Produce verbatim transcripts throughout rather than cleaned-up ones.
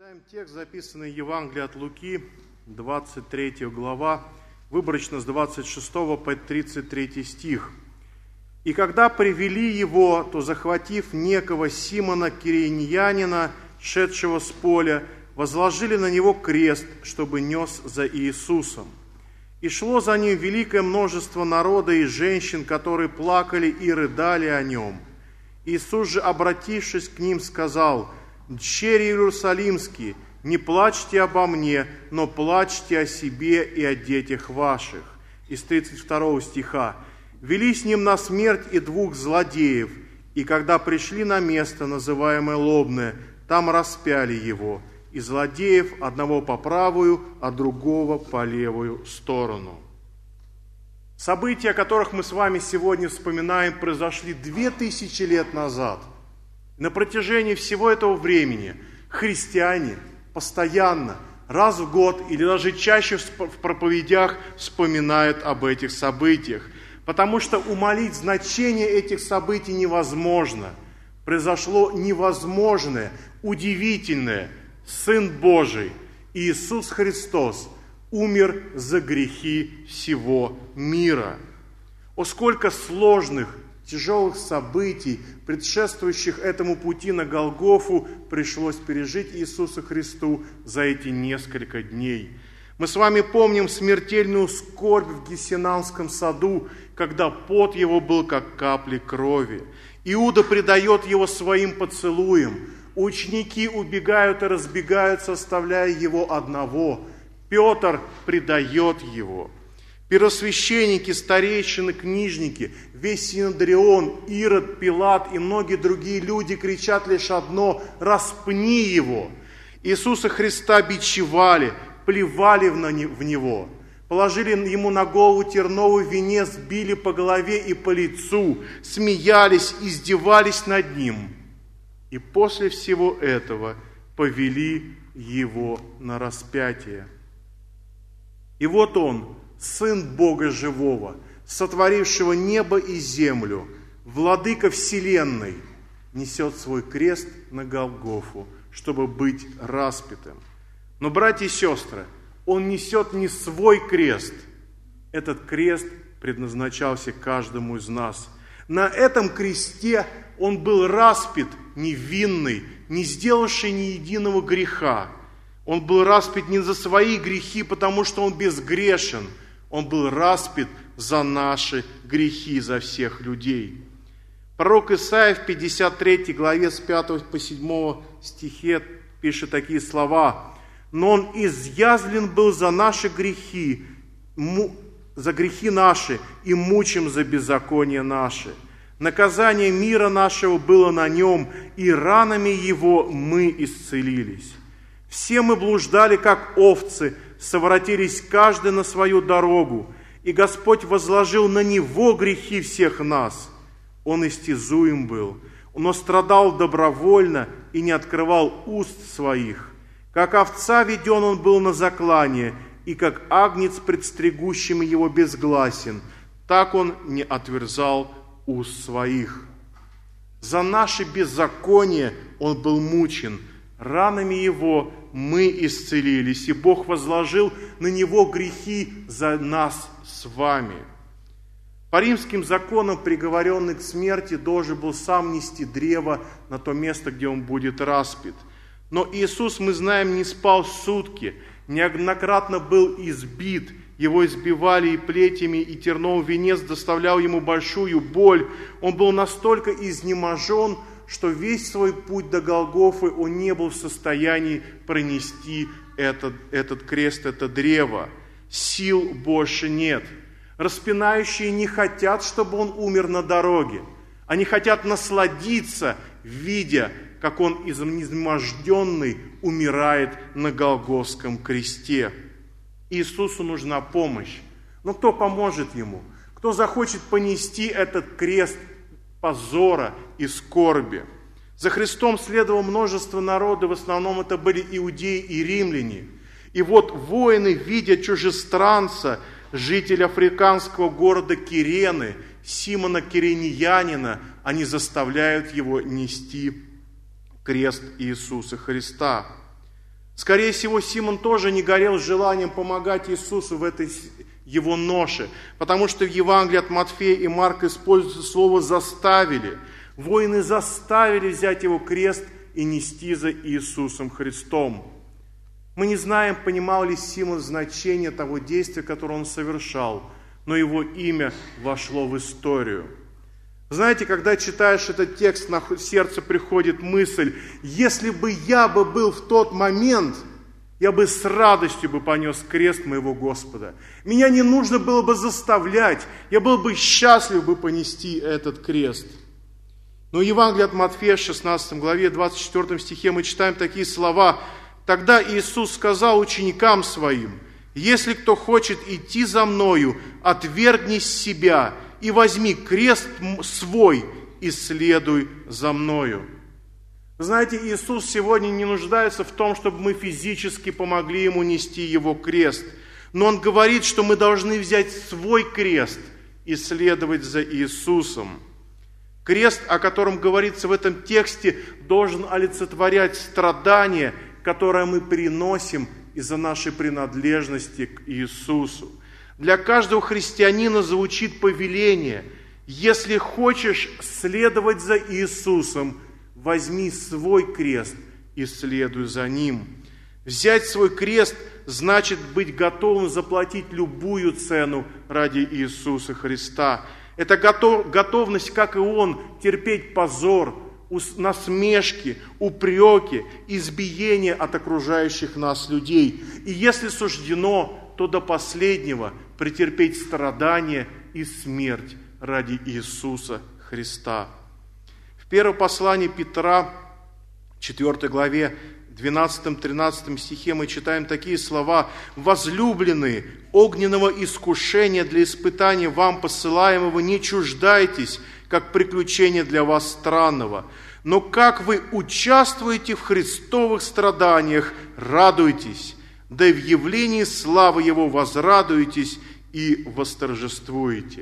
Читаем текст, записанный в Евангелии от Луки, двадцать третья глава, выборочно с двадцать шестого по тридцать третий стих. «И когда привели его, то, захватив некого Симона Кириньянина, шедшего с поля, возложили на него крест, чтобы нес за Иисусом. И шло за ним великое множество народа и женщин, которые плакали и рыдали о нем. Иисус же, обратившись к ним, сказал: „Дщери Иерусалимские, не плачьте обо мне, но плачьте о себе и о детях ваших». Из тридцать второго стиха. «Вели с ним на смерть и двух злодеев, и когда пришли на место, называемое Лобное, там распяли его, и злодеев одного по правую, а другого по левую сторону». События, о которых мы с вами сегодня вспоминаем, произошли две тысячи лет назад. На протяжении всего этого времени христиане постоянно, раз в год или даже чаще в проповедях вспоминают об этих событиях, потому что умалить значение этих событий невозможно. Произошло невозможное, удивительное. Сын Божий, Иисус Христос, умер за грехи всего мира. О, сколько сложных, тяжелых событий, предшествующих этому пути на Голгофу, пришлось пережить Иисусу Христу за эти несколько дней. Мы с вами помним смертельную скорбь в Гефсиманском саду, когда пот его был как капли крови. Иуда предает его своим поцелуем. Ученики убегают и разбегаются, оставляя его одного. Петр предает его. Первосвященники, старейшины, книжники, весь Синедрион, Ирод, Пилат и многие другие люди кричат лишь одно: «Распни его!». Иисуса Христа бичевали, плевали в Него, положили Ему на голову терновый венец, били по голове и по лицу, смеялись, издевались над Ним. И после всего этого повели Его на распятие. И вот Он, Сын Бога Живого, сотворившего небо и землю, Владыка Вселенной, несет свой крест на Голгофу, чтобы быть распятым. Но, братья и сестры, Он несет не свой крест. Этот крест предназначался каждому из нас. На этом кресте Он был распят невинный, не сделавший ни единого греха. Он был распят не за свои грехи, потому что Он безгрешен. Он был распят за наши грехи, за всех людей. Пророк Исаия в пятьдесят третьей главе с пятого по седьмой стихе пишет такие слова: «Но Он изъязлен был за наши грехи, за грехи наши, и мучим за беззаконие наши. Наказание мира нашего было на Нем, и ранами Его мы исцелились. Все мы блуждали, как овцы, совратились каждый на свою дорогу, и Господь возложил на Него грехи всех нас. Он истязуем был, но страдал добровольно и не открывал уст своих. Как овца веден Он был на заклание, и как агнец пред стригущим Его безгласен, так Он не отверзал уст своих. За наши беззакония Он был мучен, ранами Его мы исцелились, и Бог возложил на Него грехи за нас с вами». По римским законам приговоренный к смерти должен был сам нести древо на то место, где он будет распят. Но Иисус, мы знаем, не спал сутки, неоднократно был избит, Его избивали и плетями, и терновый венец доставлял Ему большую боль. Он был настолько изнеможен, что весь свой путь до Голгофы Он не был в состоянии пронести этот, этот крест, это древо. Сил больше нет. Распинающие не хотят, чтобы Он умер на дороге. Они хотят насладиться, видя, как Он изнеможденный умирает на Голгофском кресте. Иисусу нужна помощь. Но кто поможет Ему? Кто захочет понести этот крест позора и скорби? За Христом следовало множество народа, в основном это были иудеи и римляне. И вот воины, видя чужестранца, жителя африканского города Кирены, Симона Кириньянина, они заставляют его нести крест Иисуса Христа. Скорее всего, Симон тоже не горел желанием помогать Иисусу в этой его ноше, потому что в Евангелии от Матфея и Марка используется слово «заставили». Воины заставили взять его крест и нести за Иисусом Христом. Мы не знаем, понимал ли Симон значение того действия, которое он совершал, но его имя вошло в историю. Знаете, когда читаешь этот текст, на сердце приходит мысль: если бы я бы был в тот момент, я бы с радостью бы понес крест моего Господа. Меня не нужно было бы заставлять, я был бы счастлив бы понести этот крест. Но в Евангелии от Матфея, шестнадцатой главе, двадцать четвёртом стихе мы читаем такие слова: «Тогда Иисус сказал ученикам Своим: если кто хочет идти за Мною, отвергнись себя и возьми крест свой и следуй за Мною». Знаете, Иисус сегодня не нуждается в том, чтобы мы физически помогли Ему нести Его крест. Но Он говорит, что мы должны взять свой крест и следовать за Иисусом. Крест, о котором говорится в этом тексте, должен олицетворять страдания, которое мы приносим из-за нашей принадлежности к Иисусу. Для каждого христианина звучит повеление: если хочешь следовать за Иисусом, возьми свой крест и следуй за Ним. Взять свой крест значит быть готовым заплатить любую цену ради Иисуса Христа. Это готов, готовность, как и Он, терпеть позор, насмешки, упреки, избиения от окружающих нас людей. И если суждено, то до последнего претерпеть страдания и смерть ради Иисуса Христа. В первом послании Петра, четвёртой главе, двенадцатом-тринадцатом стихе мы читаем такие слова: «Возлюбленные, огненного искушения для испытания вам посылаемого не чуждайтесь, как приключение для вас странного. Но как вы участвуете в Христовых страданиях, радуйтесь, да и в явлении славы Его возрадуетесь и восторжествуете».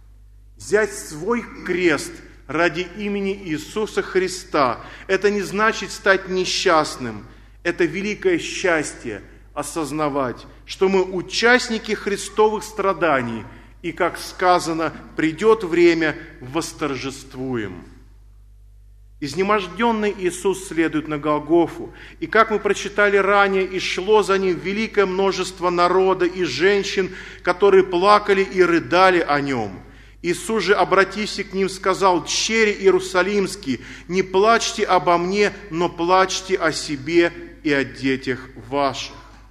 Взять свой крест ради имени Иисуса Христа – это не значит стать несчастным. Это великое счастье осознавать, что мы участники Христовых страданий, и, как сказано, придет время, восторжествуем. Изнеможденный Иисус следует на Голгофу, и, как мы прочитали ранее, и шло за Ним великое множество народа и женщин, которые плакали и рыдали о Нем. Иисус же, обратившись к ним, сказал: «Дщери Иерусалимские, не плачьте обо мне, но плачьте о себе и о детях ваших».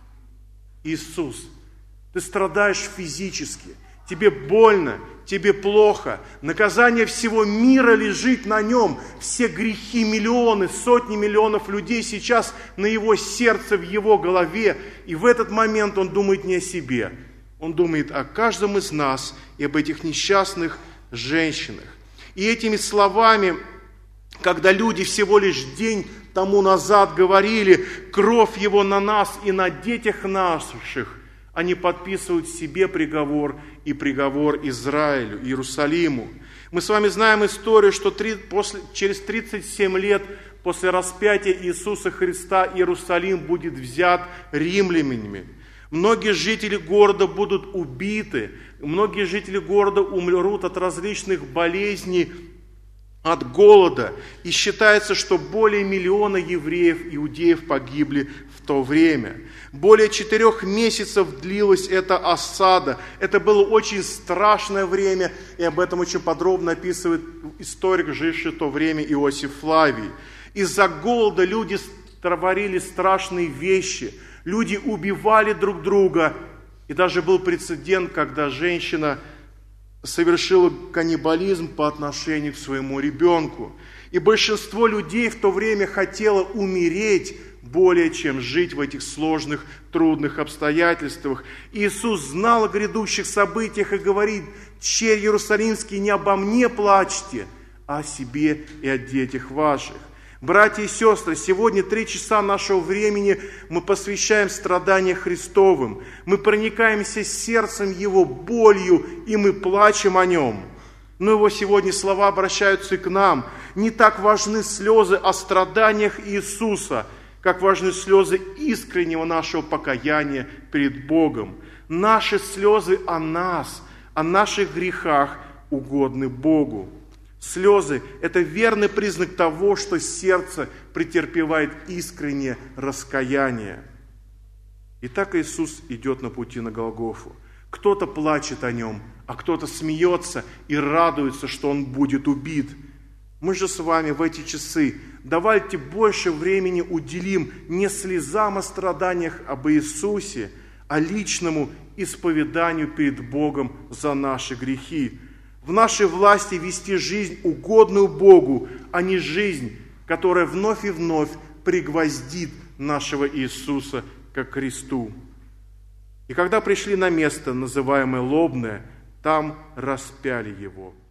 Иисус, ты страдаешь физически, тебе больно, тебе плохо, наказание всего мира лежит на Нем, все грехи миллионы, сотни миллионов людей сейчас на Его сердце, в Его голове, и в этот момент Он думает не о себе, Он думает о каждом из нас и об этих несчастных женщинах. И этими словами, когда люди всего лишь день тому назад говорили: «Кровь Его на нас и на детях наших», они подписывают себе приговор и приговор Израилю, Иерусалиму. Мы с вами знаем историю, что три, после, через тридцать семь лет после распятия Иисуса Христа Иерусалим будет взят римлянами. Многие жители города будут убиты, многие жители города умрут от различных болезней, от голода. И считается, что более миллиона евреев, иудеев погибли в то время. Более четырех месяцев длилась эта осада. Это было очень страшное время, и об этом очень подробно описывает историк, живший в то время, Иосиф Флавий. Из-за голода люди творили страшные вещи. Люди убивали друг друга. И даже был прецедент, когда женщина совершила каннибализм по отношению к своему ребенку. И большинство людей в то время хотело умереть более чем жить в этих сложных, трудных обстоятельствах. Иисус знал о грядущих событиях и говорит: «Дщери Иерусалимские, не обо мне плачьте, а о себе и о детях ваших». Братья и сестры, сегодня три часа нашего времени мы посвящаем страданиям Христовым. Мы проникаемся сердцем Его болью, и мы плачем о Нем. Но Его сегодня слова обращаются и к нам. Не так важны слезы о страданиях Иисуса, как важны слезы искреннего нашего покаяния перед Богом. Наши слезы о нас, о наших грехах угодны Богу. Слезы – это верный признак того, что сердце претерпевает искреннее раскаяние. Итак, Иисус идет на пути на Голгофу. Кто-то плачет о Нем, а кто-то смеется и радуется, что Он будет убит. Мы же с вами в эти часы давайте больше времени уделим не слезам о страданиях об Иисусе, а личному исповеданию перед Богом за наши грехи. В нашей власти вести жизнь, угодную Богу, а не жизнь, которая вновь и вновь пригвоздит нашего Иисуса ко кресту. И когда пришли на место, называемое Лобное, там распяли Его.